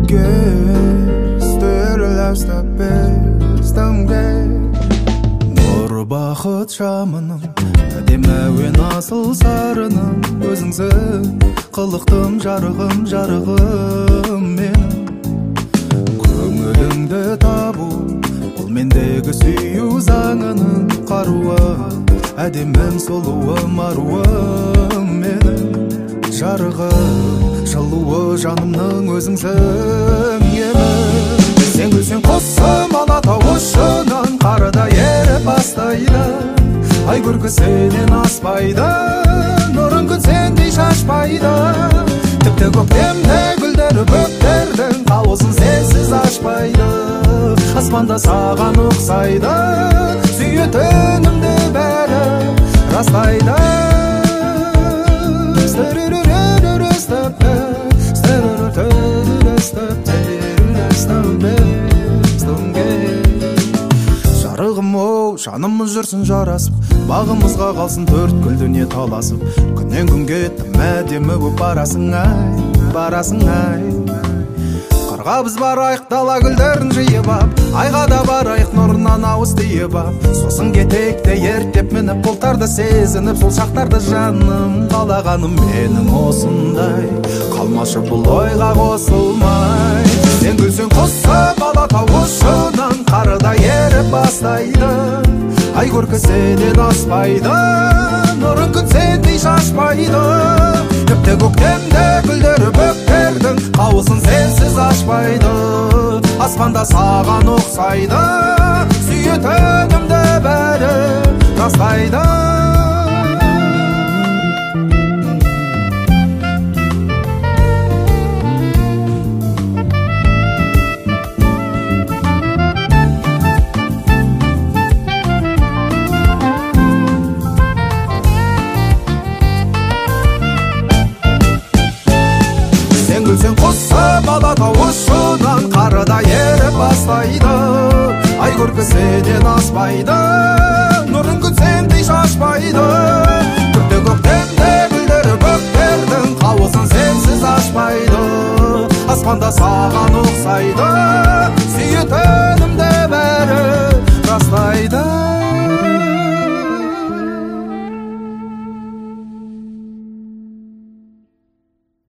Нұр бақыт шамының әдемі әуен асыл сарының өзіңсің қылықтым жарығым менің көңіліңді табу ол мендегі сүю заңының қаруы әдемім сұлуым аруым менің жарығым жылуы жанымның өзіңсің емін сен күлсең құсым алатау ұшынан қарыда еріп бастайды ай көркісінен аспайды нұрын күн сендей шашпайды тіпті көктемде гүлдері бөктердің қауызын сенсіз ашпайды аспанда саған ұқсайды сүйетінімді бәрі растайды жарығым оу жанымыз жүрсін жарасып бағымызға қалсын төрт гүл дүние таласып күннен күнге тым әдемі боп барасың ай қырға біз барайық дала гүлдерін жиып ап айға да барайық нұрынан ауыз тиіп ап сосын кетейік те ерттеп мініп бұлттарды сезініп сол шақтарды жаным қалағаным менің осындай қалмашы бұл ойға қосылмай сен күлсең құсым алатау ұшынан қарыда еріп бастайды ай көркісінен аспайды нұрын күн сендей шашпайды тіпті көктемде гүлдері бөктердің қауызын сенсіз ашпайды аспанда саған ұқсайды сүйетінімді бәрі растайды сен құсым алатау ұшынан қарыда еріп бастайды ай көркісінен аспайды нұрын күн сендей шашпайды күрте көктемде гүлдері бөктердің қауызын сенсіз ашпайды аспанда саған ұқсайды сүйетінімді бәрі растайды